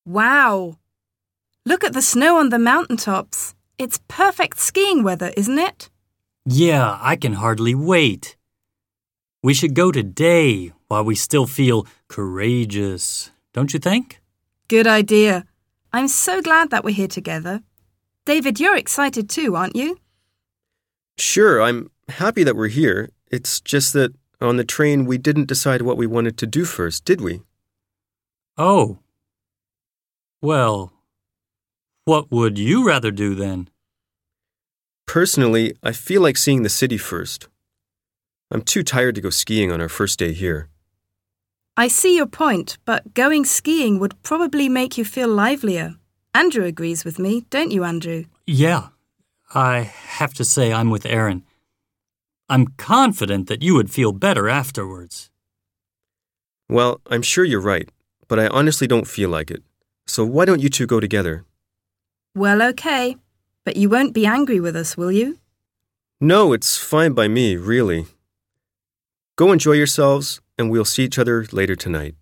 Wow! Look at the snow on the mountaintops. It's perfect skiing weather, isn't it? Yeah, I can hardly wait. We should go today while we still feel courageous, don't you think? Good idea. I'm so glad that we're here together. David, you're excited too, aren't you? Sure, I'm happy that we're here. It's just that on the train we didn't decide what we wanted to do first, did we? Oh. Well, what would you rather do then? Personally, I feel like seeing the city first. I'm too tired to go skiing on our first day here. I see your point, but going skiing would probably make you feel livelier. Andrew agrees with me, don't you, Andrew? Yeah, I have to say I'm with Aaron. I'm confident that you would feel better afterwards. Well, I'm sure you're right, but I honestly don't feel like it. So why don't you two go together? Well, okay. But you won't be angry with us, will you? No, it's fine by me, really. Go enjoy yourselves, and we'll see each other later tonight.